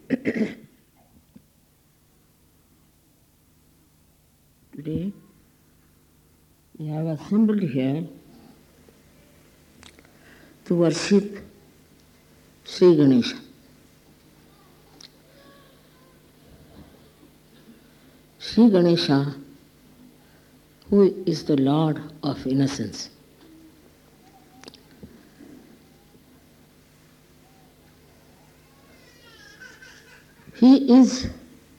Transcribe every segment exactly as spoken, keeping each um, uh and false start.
Today we have assembled here to worship Sri Ganesha. Sri Ganesha, who is the Lord of Innocence. He is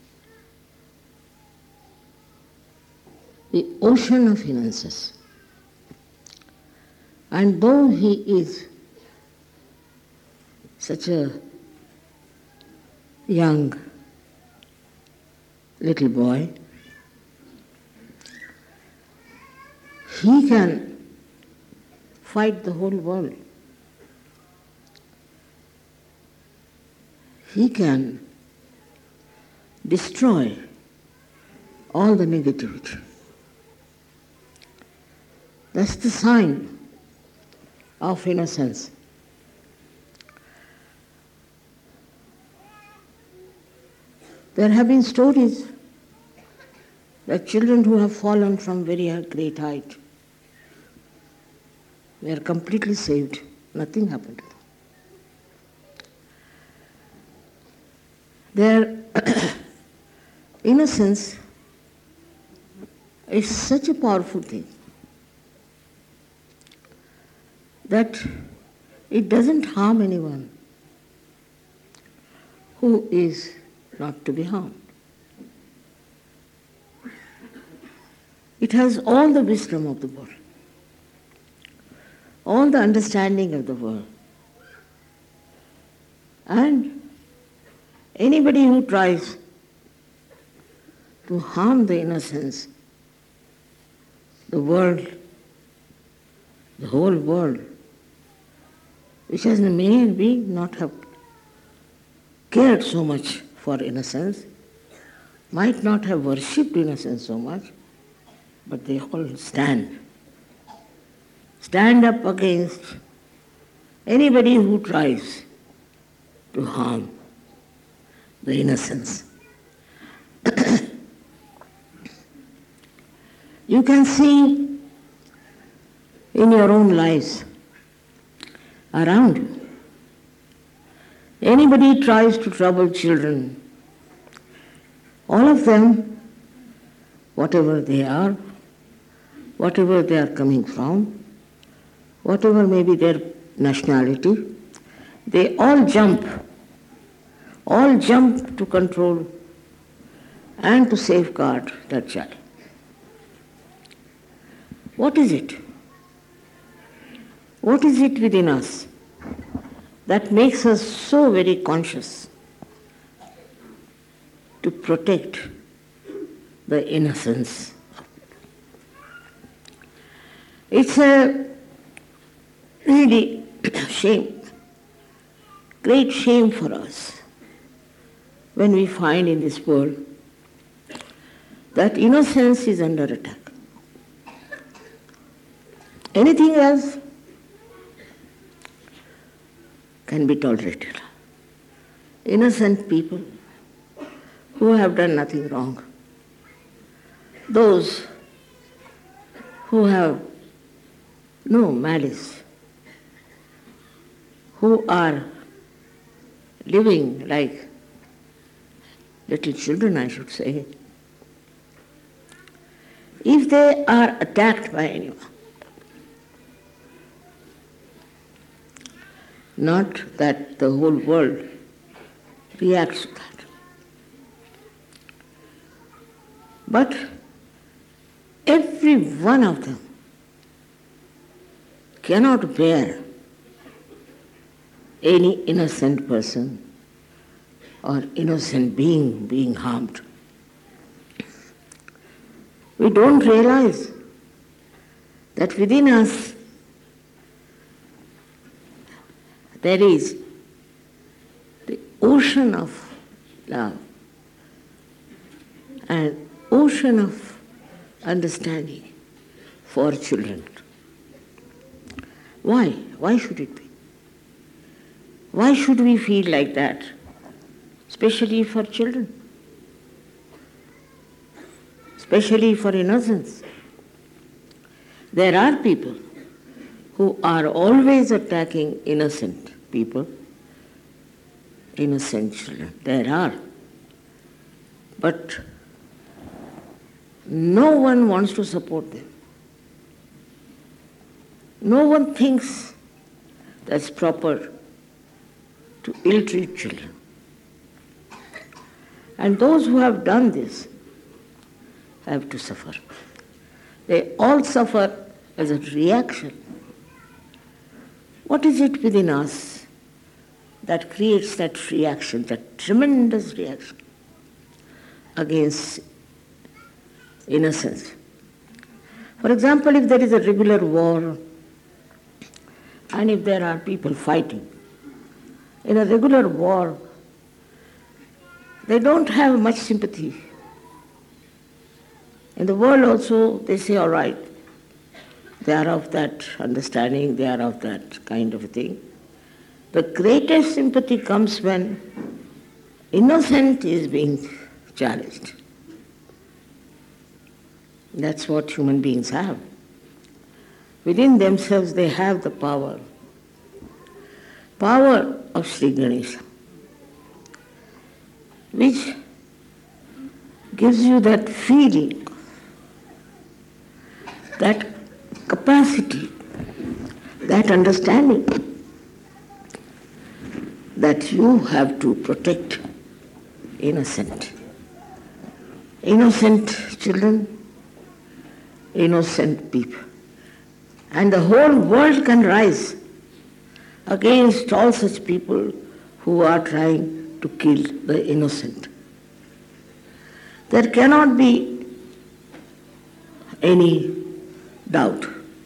the ocean of innocence. And though he is such a young little boy, he can fight the whole world. He can destroy all the negativity. That's the sign of innocence. There have been stories that children who have fallen from very great height were completely saved. Nothing happened to them. Their innocence is such a powerful thing that it doesn't harm anyone who is not to be harmed. It has all the wisdom of the world, all the understanding of the world. And anybody who tries to harm the innocence, the world, the whole world, which has maybe not have cared so much for innocence, might not have worshipped innocence so much, but they all stand. Stand up against anybody who tries to harm the innocence. You can see in your own lives around you, anybody tries to trouble children, all of them, whatever they are, whatever they are coming from, whatever may be their nationality, they all jump, all jump to control and to safeguard that child. What is it? What is it within us that makes us so very conscious to protect the innocence? It's a really shame, great shame for us when we find in this world that innocence is under attack. Anything else can be tolerated. Innocent people who have done nothing wrong, those who have no malice, who are living like little children, I should say, if they are attacked by anyone, not that the whole world reacts to that, but every one of them cannot bear any innocent person or innocent being being harmed. We don't realize that within us there is the ocean of love and ocean of understanding for children. Why? Why should it be? Why should we feel like that? especially for children, especially for innocence. There are people who are always attacking innocent people, innocent children. There are. But no one wants to support them. No one thinks that's proper to ill-treat children. And those who have done this have to suffer. They all suffer as a reaction. What is it within us that creates that reaction, that tremendous reaction against innocence? For example, if there is a regular war and if there are people fighting, in a regular war, they don't have much sympathy. In the world also, they say, all right, they are of that understanding, they are of that kind of a thing. The greatest sympathy comes when innocent is being challenged. That's what human beings have. Within themselves, they have the power. Power of Sri Ganesha, which gives you that feeling, that capacity, that understanding that you have to protect innocent. Innocent children, innocent people. And the whole world can rise against all such people who are trying to kill the innocent. There cannot be any doubt.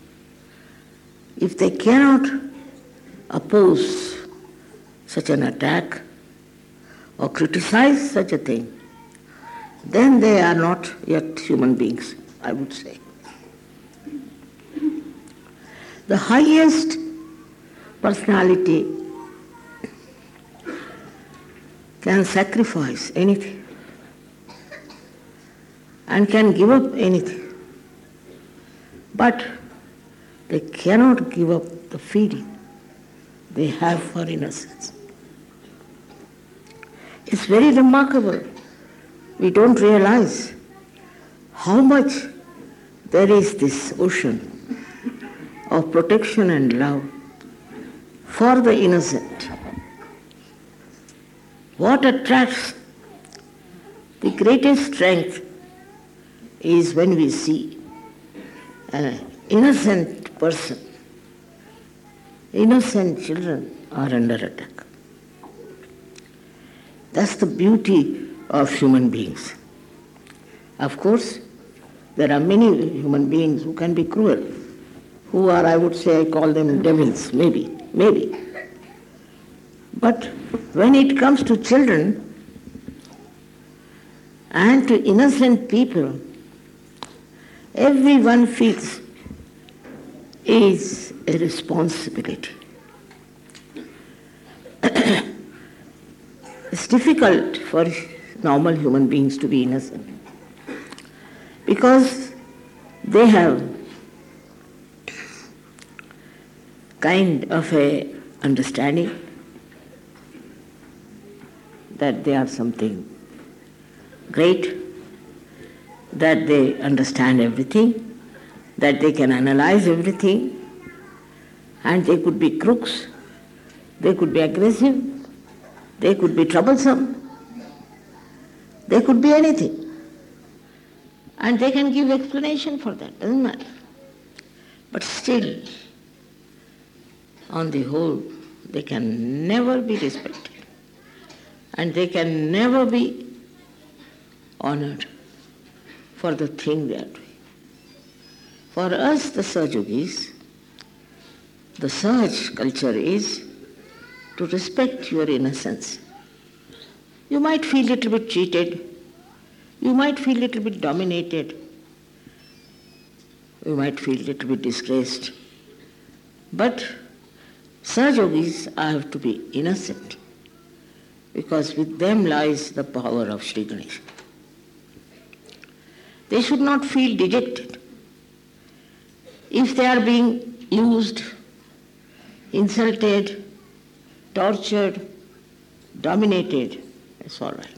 If they cannot oppose such an attack or criticize such a thing, then they are not yet human beings, I would say. The highest personality can sacrifice anything and can give up anything. But they cannot give up the feeling they have for innocence. It's very remarkable. We don't realize how much there is this ocean of protection and love for the innocent. What attracts the greatest strength is when we see an innocent person, innocent children are under attack. That's the beauty of human beings. Of course, there are many human beings who can be cruel, who are, I would say, I call them devils, maybe, maybe. But when it comes to children and to innocent people, everyone feels is a responsibility. It's difficult for normal human beings to be innocent because they have kind of a understanding that they are something great, that they understand everything, that they can analyze everything, and they could be crooks, they could be aggressive, they could be troublesome, they could be anything. And they can give explanation for that, doesn't matter. But still, on the whole, they can never be respected. And they can never be honored for the thing they are doing. For us, the Sahajogis, the Sahaj culture is to respect your innocence. You might feel a little bit cheated. You might feel a little bit dominated. You might feel a little bit disgraced. But Sahajogis have to be innocent. because with them lies the power of Sri Ganesha. They should not feel dejected if they are being used, insulted, tortured, dominated. It's all right.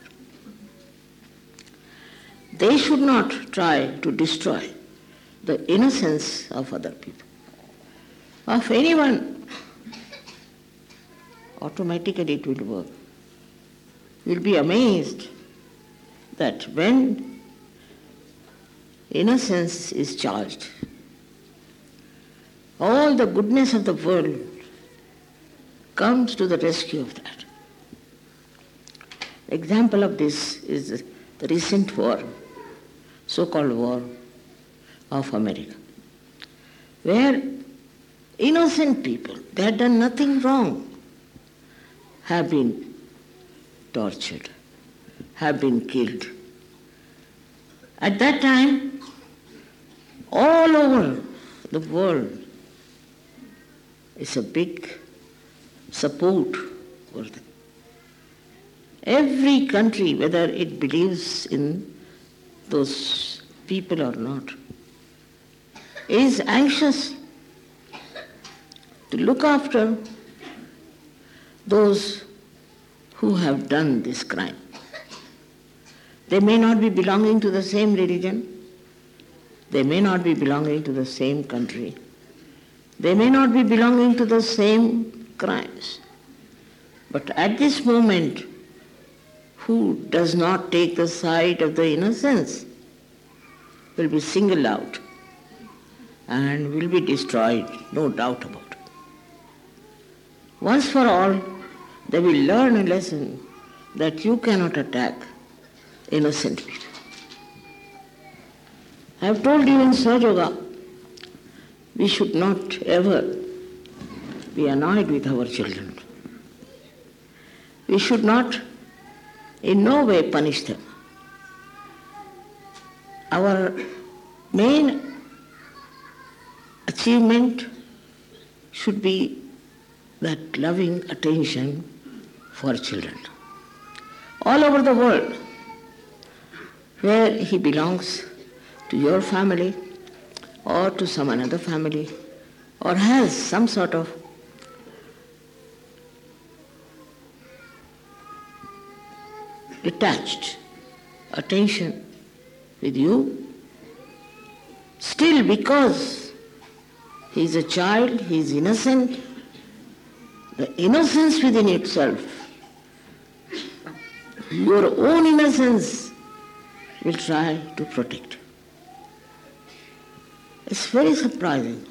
They should not try to destroy the innocence of other people, of anyone. Automatically it will work. You'll be amazed that when innocence is charged, all the goodness of the world comes to the rescue of that. Example of this is the recent war, so-called war of America, where innocent people, they had done nothing wrong, have been tortured, have been killed. At that time, all over the world is a big support for them. Every country, whether it believes in those people or not, is anxious to look after those who have done this crime. They may not be belonging to the same religion, they may not be belonging to the same country, they may not be belonging to the same crimes. But at this moment, who does not take the side of the innocence will be singled out and will be destroyed, no doubt about it. Once for all, they will learn a lesson that you cannot attack innocent people. I have told you in Sahaja Yoga, we should not ever be annoyed with our children. We should not in no way punish them. Our main achievement should be that loving attention for children. All over the world, where he belongs to your family or to some another family, or has some sort of detached attention with you, still because he is a child, he is innocent, the innocence within itself, your own innocence will try to protect. It's very surprising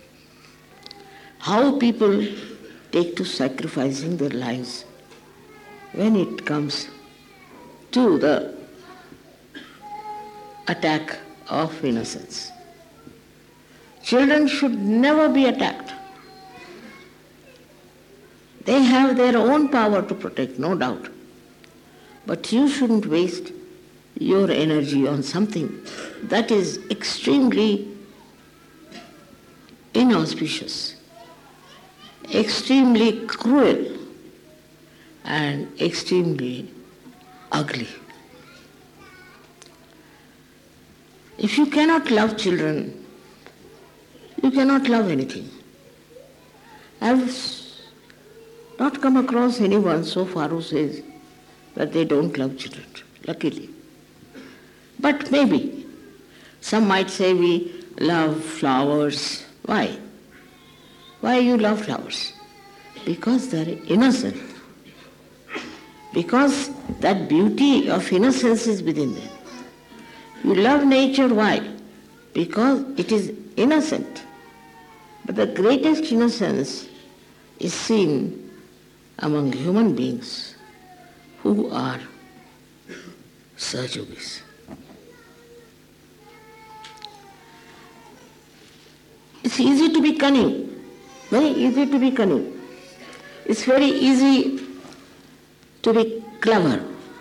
how people take to sacrificing their lives when it comes to the attack of innocence. Children should never be attacked. They have their own power to protect, no doubt. But you shouldn't waste your energy on something that is extremely inauspicious, extremely cruel, and extremely ugly. If you cannot love children, you cannot love anything. I have not come across anyone so far who says that they don't love children, luckily. But maybe some might say we love flowers. Why? Why you love flowers? Because they are innocent. Because that beauty of innocence is within them. You love nature, why? Because it is innocent. But the greatest innocence is seen among human beings who are Sahaja Yogis. It's easy to be cunning, very easy to be cunning. It's very easy to be clever.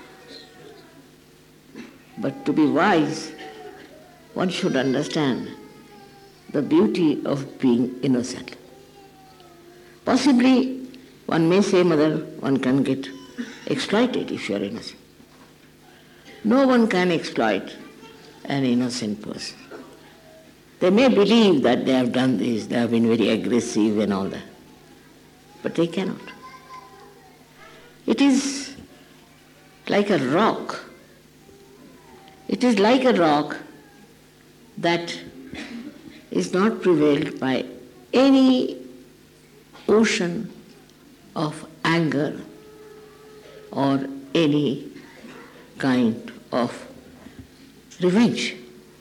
But to be wise, one should understand the beauty of being innocent. Possibly, one may say, Mother, one can get exploited if you are innocent. No one can exploit an innocent person. They may believe that they have done this, they have been very aggressive and all that, but they cannot. It is like a rock. It is like a rock that is not prevailed by any ocean of anger or any kind of revenge.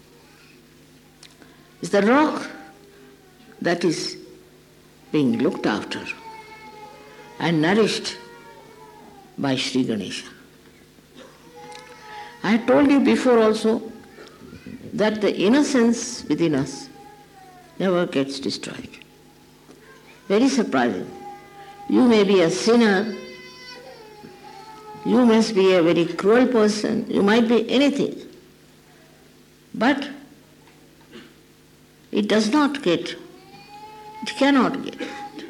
It's the rock that is being looked after and nourished by Sri Ganesha. I had told you before also that the innocence within us never gets destroyed. Very surprising. You may be a sinner, you must be a very cruel person, you might be anything, but it does not get, it cannot get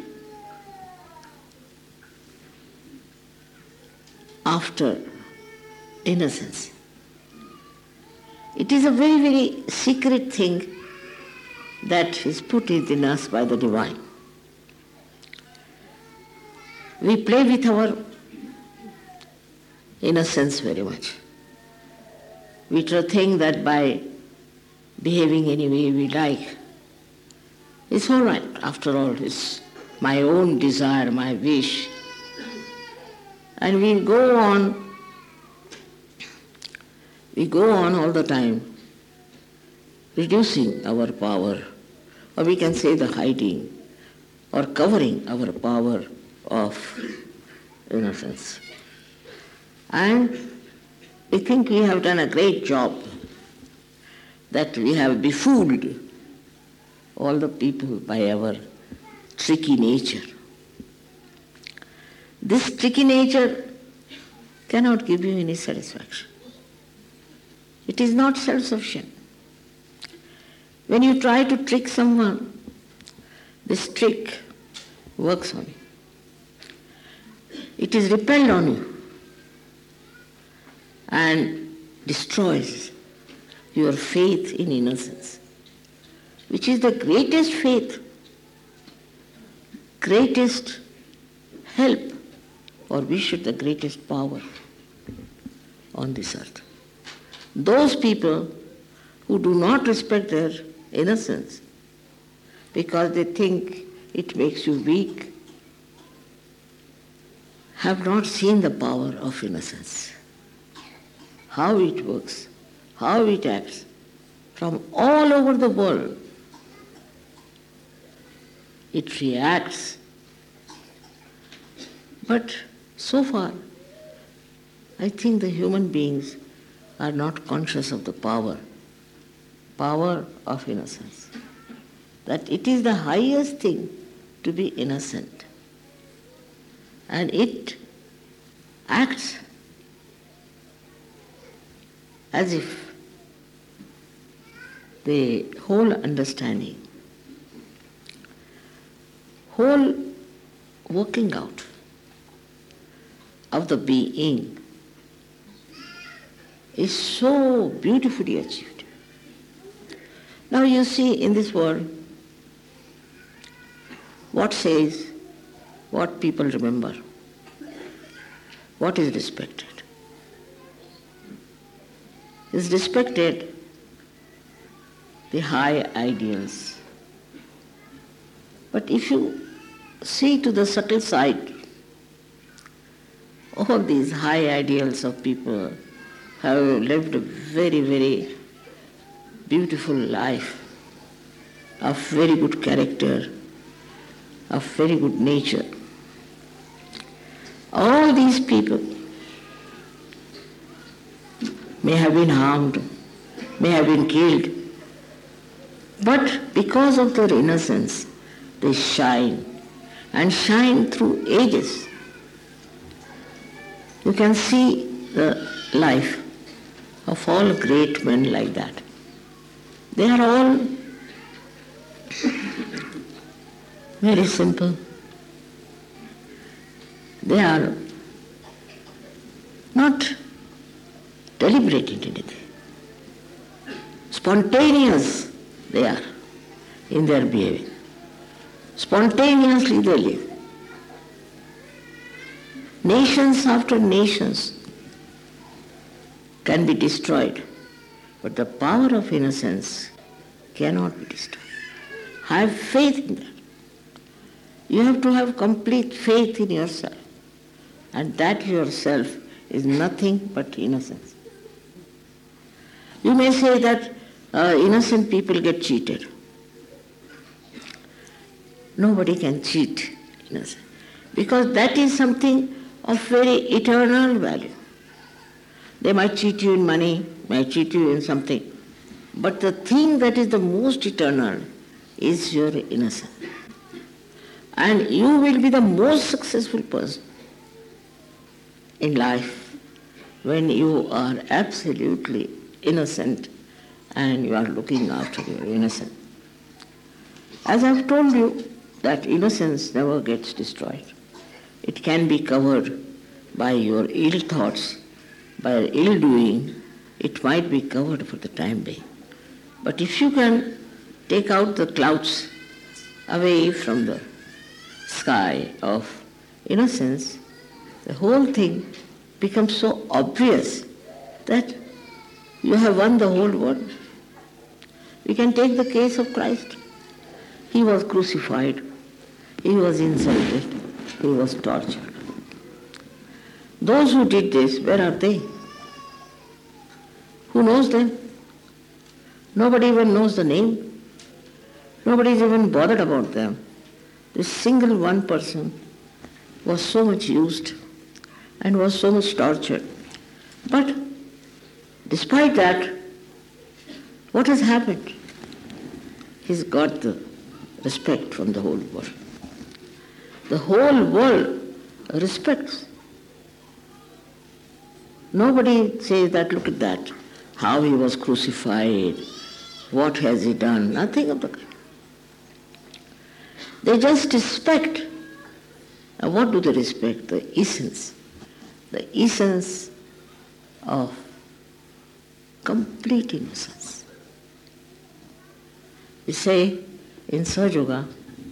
after innocence. It is a very, very secret thing that is put within us by the divine. We play with our innocence very much. We try to think that by behaving any way we like, it's all right. After all, it's my own desire, my wish. And we go on, we go on all the time reducing our power, or we can say the hiding or covering our power of innocence. And we think we have done a great job, that we have befooled all the people by our tricky nature. This tricky nature cannot give you any satisfaction. It is not self-sufficient. When you try to trick someone, this trick works on you. It is repelled on you and destroys your faith in innocence, which is the greatest faith, greatest help, or we should the greatest power on this earth. Those people who do not respect their innocence because they think it makes you weak have not seen the power of innocence, how it works, how it acts from all over the world. It reacts. But so far, I think the human beings are not conscious of the power, power of innocence. That it is the highest thing to be innocent. And it acts as if the whole understanding, whole working out of the being is so beautifully achieved. Now you see in this world, what says, what people remember, what is respected. Is respected the high ideals. But if you see to the subtle side, all these high ideals of people have lived a very, very beautiful life of very good character, of very good nature. All these people may have been harmed, may have been killed, but because of their innocence, they shine, and shine through ages. You can see the life of all great men like that. They are all very simple. They are not deliberating anything. Spontaneous they are in their behavior. Spontaneously they live. Nations after nations can be destroyed, but the power of innocence cannot be destroyed. Have faith in that. You have to have complete faith in yourself, and that yourself is nothing but innocence. You may say that uh, innocent people get cheated. Nobody can cheat innocent, because that is something of very eternal value. They might cheat you in money, might cheat you in something, but the thing that is the most eternal is your innocence. And you will be the most successful person in life when you are absolutely innocent and you are looking after your innocence. As I've told you, that innocence never gets destroyed. It can be covered by your ill thoughts, by ill doing. It might be covered for the time being. But if you can take out the clouds away from the sky of innocence, the whole thing becomes so obvious that you have won the whole world. We can take the case of Christ. He was crucified, he was insulted, he was tortured. Those who did this, where are they? Who knows them? Nobody even knows the name. Nobody is even bothered about them. This single one person was so much used and was so much tortured. But despite that, what has happened? He's got the respect from the whole world. The whole world respects. Nobody says that, look at that, how he was crucified, what has he done, nothing of the kind. They just respect. And what do they respect? The essence. The essence of complete innocence. We say in Sahaja Yoga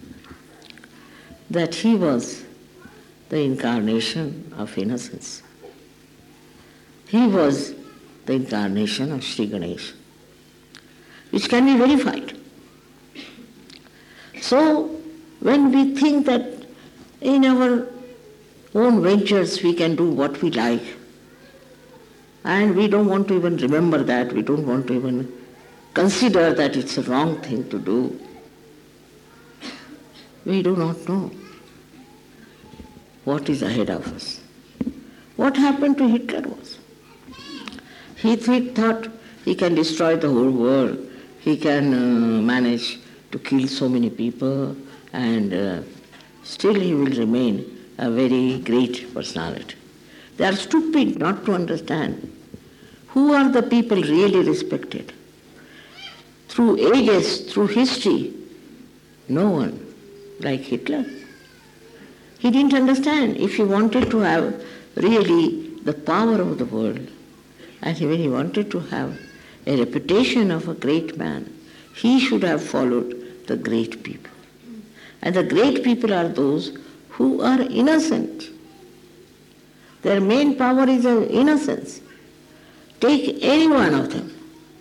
that he was the incarnation of innocence. He was the incarnation of Sri Ganesha, which can be verified. So, when we think that in our own ventures we can do what we like, and we don't want to even remember that, we don't want to even consider that it's a wrong thing to do, we do not know what is ahead of us. What happened to Hitler was, he th- thought he can destroy the whole world, he can uh, manage to kill so many people, and uh, still he will remain a very great personality. They are stupid not to understand who are the people really respected. Through ages, through history, no one like Hitler. He didn't understand. If he wanted to have really the power of the world, and when he wanted to have a reputation of a great man, he should have followed the great people. And the great people are those who are innocent. Their main power is innocence. Take any one of them.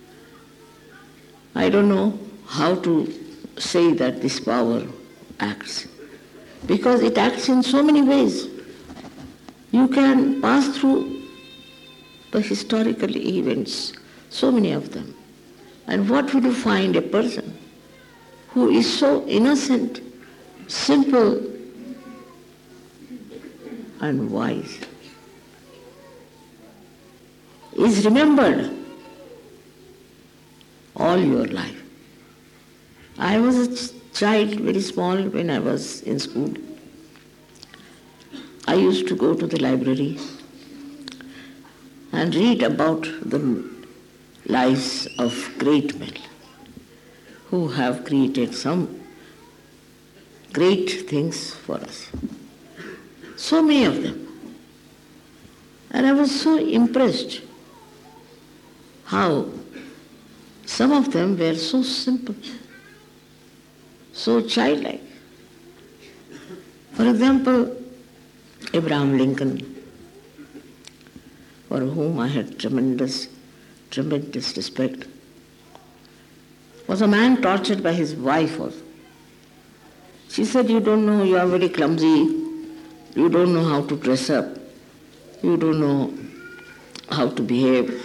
I don't know how to say that this power acts, because it acts in so many ways. You can pass through the historical events, so many of them, and what will you find? A person who is so innocent, simple, and wise is remembered all your life. I was a ch- child, very small, when I was in school. I used to go to the library and read about the lives of great men who have created some great things for us. So many of them. And I was so impressed how some of them were so simple, so childlike. For example, Abraham Lincoln, for whom I had tremendous, tremendous respect, was a man tortured by his wife also. She said, "You don't know, you are very clumsy, you don't know how to dress up, you don't know how to behave."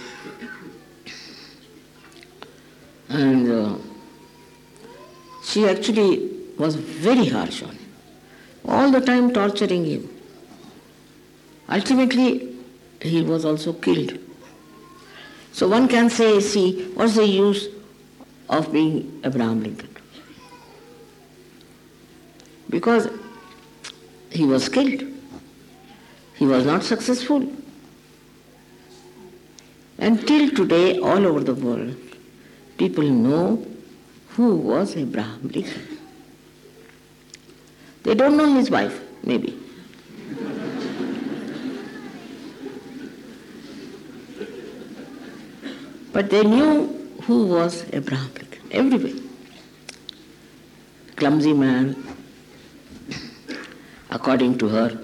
And uh, she actually was very harsh on him, all the time torturing him. Ultimately, he was also killed. So one can say, see, what's the use of being Abraham Lincoln? Because he was killed. He was not successful. Until today, all over the world, people know who was Abraham Lincoln. They don't know his wife, maybe. But they knew who was Abraham Lincoln, everywhere. Clumsy man, according to her,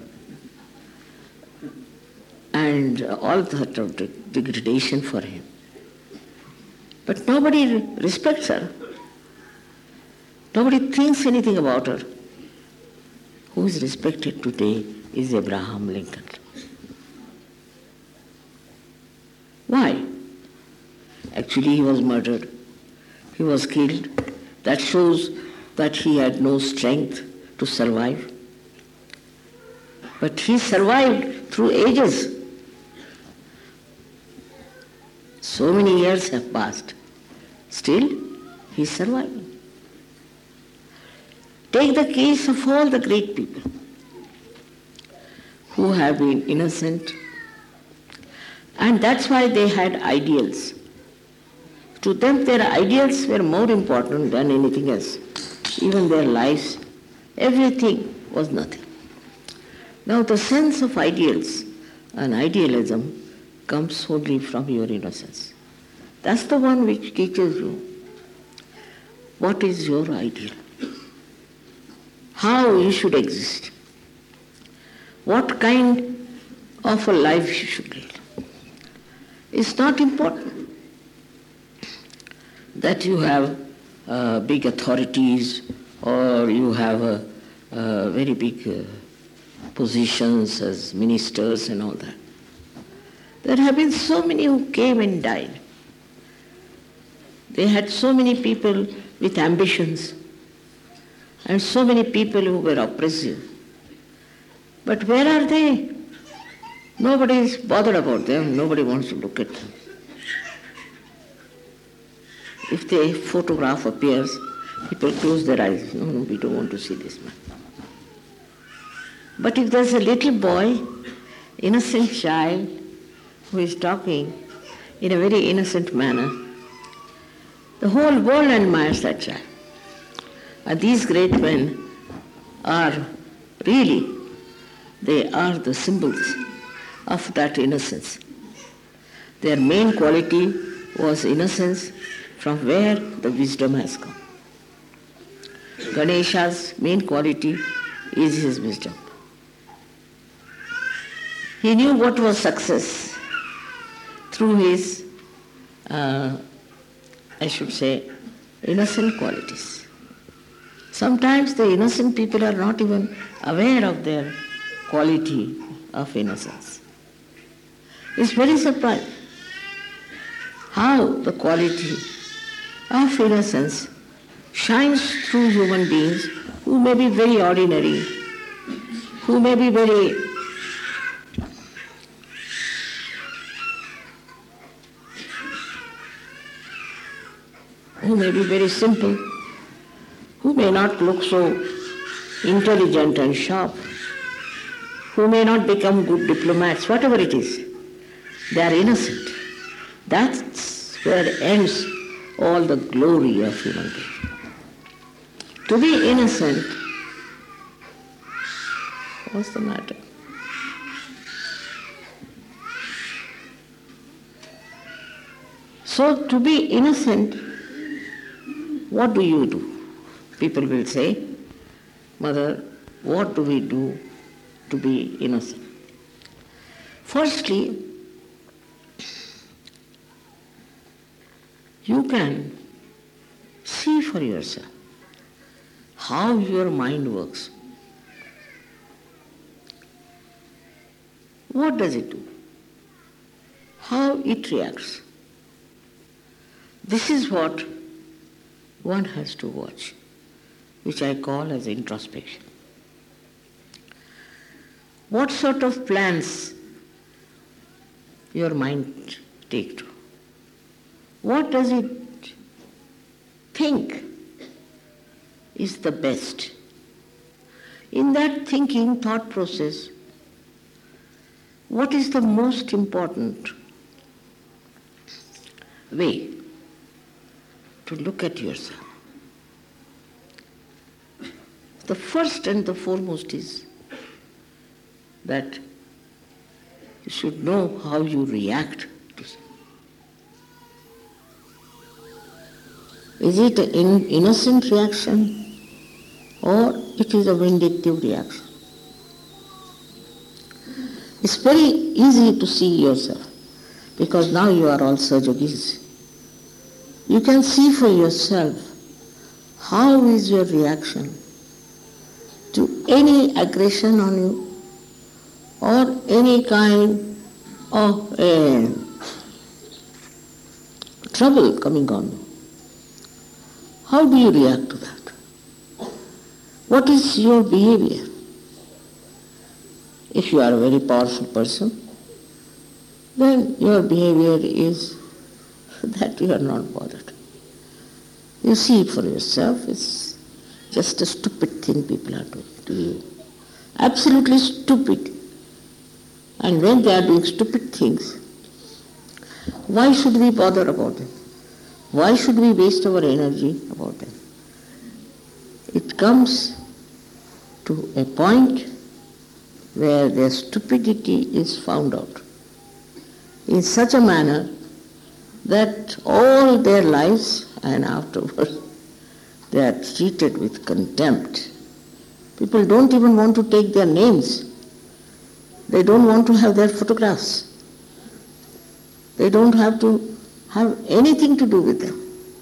and all that of degradation for him. But nobody respects her. Nobody thinks anything about her. Who is respected today is Abraham Lincoln. Why? Actually, he was murdered. He was killed. That shows that he had no strength to survive. But he survived through ages. So many years have passed. Still, he is surviving. Take the case of all the great people who have been innocent, and that's why they had ideals. To them, their ideals were more important than anything else. Even their lives, everything was nothing. Now, the sense of ideals and idealism comes only from your innocence. That's the one which teaches you what is your ideal, how you should exist, what kind of a life you should lead. It's not important that you have uh, big authorities or you have a, a very big uh, positions as ministers and all that. There have been so many who came and died. They had so many people with ambitions and so many people who were oppressive. But where are they? Nobody is bothered about them. Nobody wants to look at them. If the photograph appears, people close their eyes. No, no, we don't want to see this man. But if there's a little boy, innocent child, who is talking in a very innocent manner, the whole world admires that child. And these great men are really, they are the symbols of that innocence. Their main quality was innocence, from where the wisdom has come. Ganesha's main quality is his wisdom. He knew what was success through his, uh, I should say, innocent qualities. Sometimes the innocent people are not even aware of their quality of innocence. It's very surprising how the quality of innocence shines through human beings who may be very ordinary, who may be very who may be very simple, who may not look so intelligent and sharp, who may not become good diplomats, whatever it is. They are innocent. That's where ends all the glory of human being. To be innocent, what's the matter? So to be innocent, what do you do? People will say, Mother, what do we do to be innocent? Firstly, you can see for yourself how your mind works. What does it do? How it reacts. This is what one has to watch, which I call as introspection. What sort of plans your mind take to? What does it think is the best? In that thinking, thought process, what is the most important way to look at yourself? The first and the foremost is that you should know how you react to something. Is it an in- innocent reaction or it is a vindictive reaction? It's very easy to see yourself because now you are all surjogis. You can see for yourself how is your reaction to any aggression on you or any kind of uh, trouble coming on you. How do you react to that? What is your behavior? If you are a very powerful person, then your behavior is that you are not bothered. You see it for yourself, it's just a stupid thing people are doing to you. Absolutely stupid. And when they are doing stupid things, why should we bother about them? Why should we waste our energy about them? It comes to a point where their stupidity is found out in such a manner that all their lives and afterwards they are treated with contempt. People don't even want to take their names. They don't want to have their photographs. They don't have to have anything to do with them.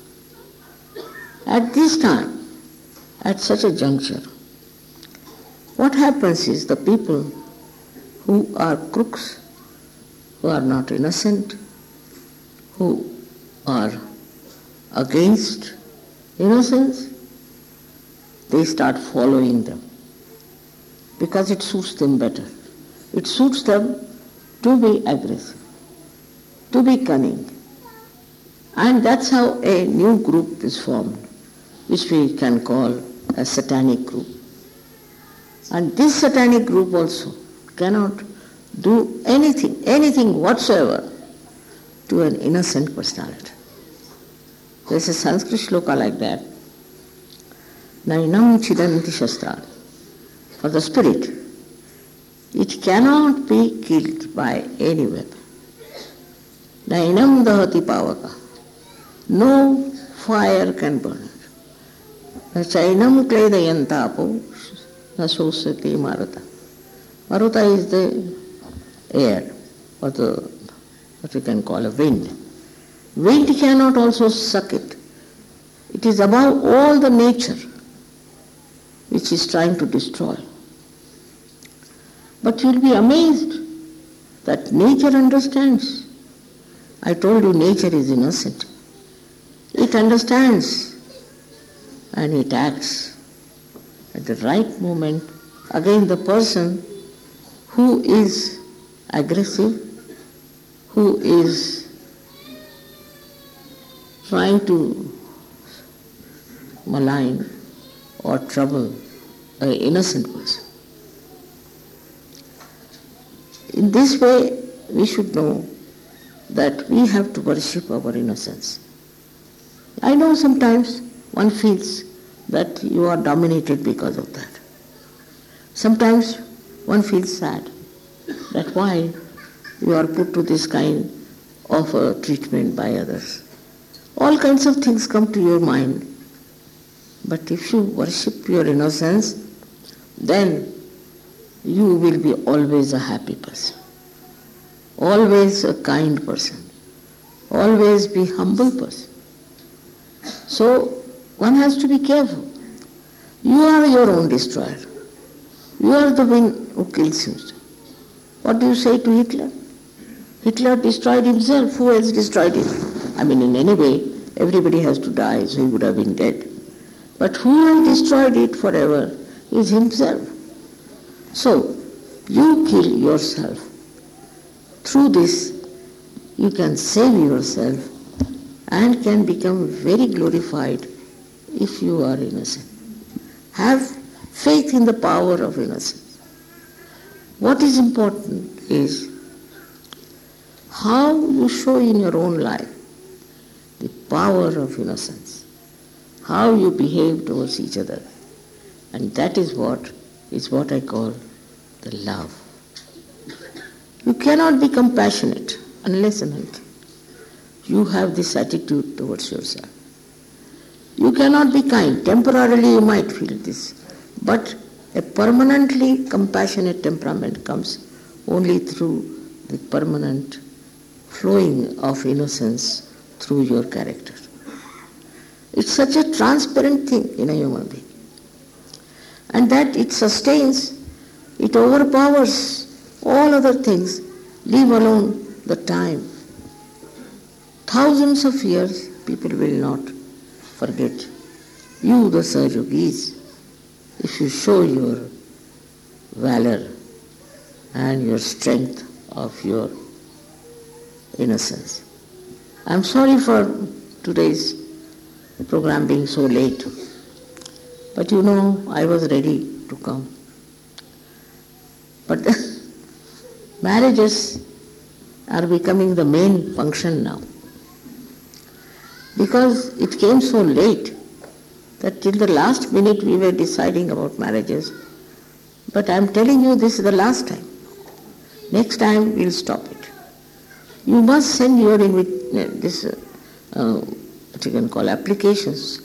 At this time, at such a juncture, what happens is the people who are crooks, who are not innocent, who are against innocence, they start following them because it suits them better. It suits them to be aggressive, to be cunning. And that's how a new group is formed, which we can call a satanic group. And this satanic group also cannot do anything, anything whatsoever to an innocent personality. There's a Sanskrit shloka like that. Nainam chidanti shastra. For the spirit, it cannot be killed by any weapon. Nainam dahati pavaka. No fire can burn it. Chainam kledayantapo nasosati maruta. Maruta is the air, or the, what we can call a wind. Wind cannot also suck it. It is above all the nature which is trying to destroy. But you will be amazed that nature understands. I told you nature is innocent. It understands and it acts at the right moment. Again, the person who is aggressive, who is trying to malign or trouble an innocent person. In this way, we should know that we have to worship our innocence. I know sometimes one feels that you are dominated because of that. Sometimes one feels sad that why you are put to this kind of a treatment by others. All kinds of things come to your mind. But if you worship your innocence, then you will be always a happy person, always a kind person, always be humble person. So one has to be careful. You are your own destroyer. You are the one who kills himself. What do you say to Hitler? Hitler destroyed himself. Who else destroyed him? I mean, in any way, everybody has to die, so he would have been dead. But who has destroyed it forever is himself. So, you kill yourself. Through this, you can save yourself and can become very glorified if you are innocent. Have faith in the power of innocence. What is important is how you show in your own life the power of innocence, how you behave towards each other. And that is what is what I call the love. You cannot be compassionate unless and until you have this attitude towards yourself. You cannot be kind. Temporarily you might feel this, but a permanently compassionate temperament comes only through the permanent flowing of innocence through your character. It's such a transparent thing in a human being. And that it sustains, it overpowers all other things, leave alone the time. Thousands of years people will not forget you, the Sahajogis, if you show your valor and your strength of your innocence. I'm sorry for today's program being so late, but you know I was ready to come. But marriages are becoming the main function now, because it came so late that till the last minute we were deciding about marriages. But I'm telling you, this is the last time. Next time we'll stop it. You must send your invi- this uh, uh, what you can call applications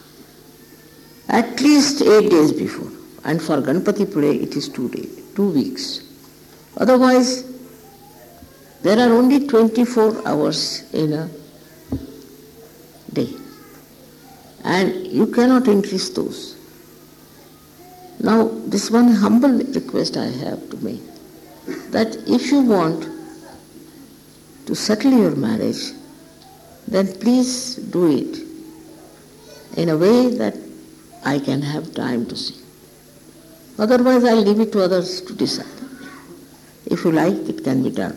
at least eight days before. And for Ganpati Pule it is two days, two weeks. Otherwise, there are only twenty-four hours in a day. And you cannot increase those. Now, this one humble request I have to make, that if you want to settle your marriage, then please do it in a way that I can have time to see. Otherwise, I'll leave it to others to decide. If you like, it can be done.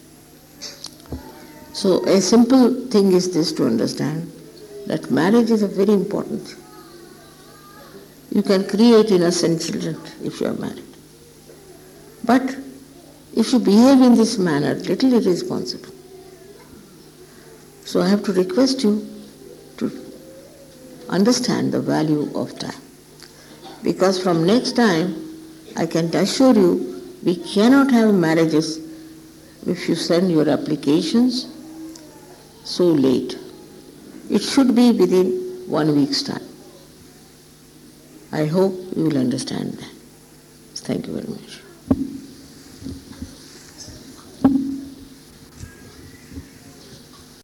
So, a simple thing is this, to understand that marriage is a very important thing. You can create innocent children if you are married. But if you behave in this manner, little irresponsible. So I have to request you to understand the value of time. Because from next time, I can assure you, we cannot have marriages if you send your applications so late. It should be within one week's time. I hope you will understand that. Thank you very much.